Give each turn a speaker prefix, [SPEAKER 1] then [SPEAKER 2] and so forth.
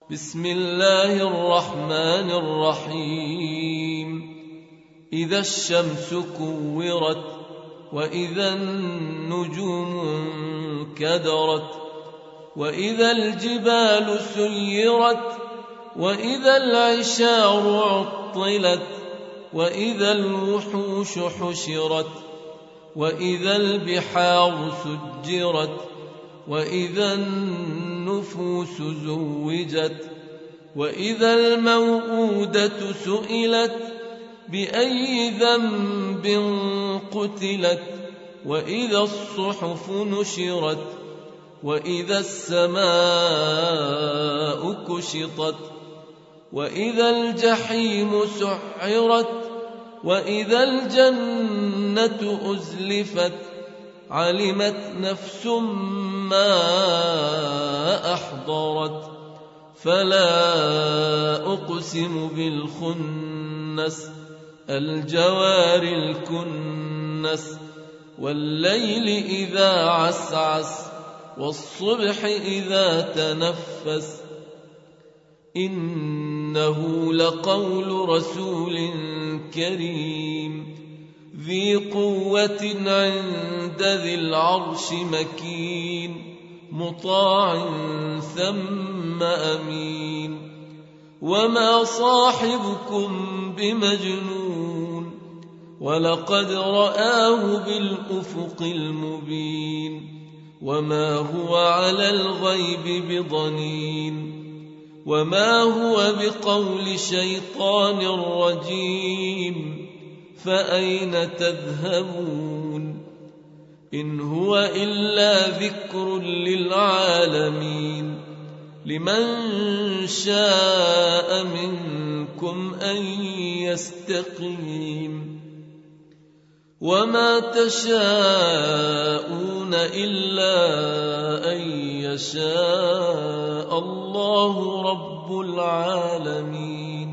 [SPEAKER 1] بسم الله الرحمن الرحيم. إذا الشمس كورت وإذا النجوم انكدرت وإذا الجبال سيرت وإذا العشار عطلت وإذا الوحوش حشرت وإذا البحار سجرت وإذا النفوس زوجت وإذا الموءودة سئلت بأي ذنب قتلت وإذا الصحف نشرت وإذا السماء كشطت وإذا الجحيم سعرت وإذا الجنة أزلفت علمت نفس ما أحضرت فلا أقسم بالخنس الجوار الكنس والليل إذا عسعس والصبح إذا تنفس إنه لقول رسول كريم ذي قوة عند ذي العرش مكين مطاع ثم أمين وما صاحبكم بمجنون ولقد رآه بالأفق المبين وما هو على الغيب بضنين وما هو بقول شيطان رجيم فأين تذهبون إن هو إلا ذكر للعالمين لمن شاء منكم أن يستقيم وما تشاءون إلا أن يشاء الله رب العالمين.